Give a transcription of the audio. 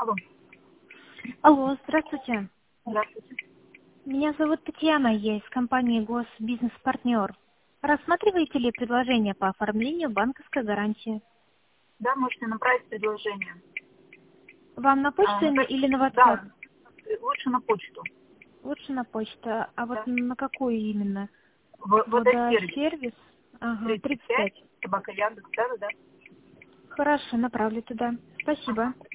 Алло. Алло, здравствуйте. Здравствуйте. Меня зовут Татьяна, я из компании Госбизнес-партнер. Рассматриваете ли предложение по оформлению банковской гарантии? Да, можете направить предложение. Вам на почту или на WhatsApp? Да, лучше на почту. Лучше на почту. А вот Да. на какую именно? Водосервис. Водосервис? Ага, 35, 35. собака Яндекс, да. Хорошо, направлю туда. Спасибо.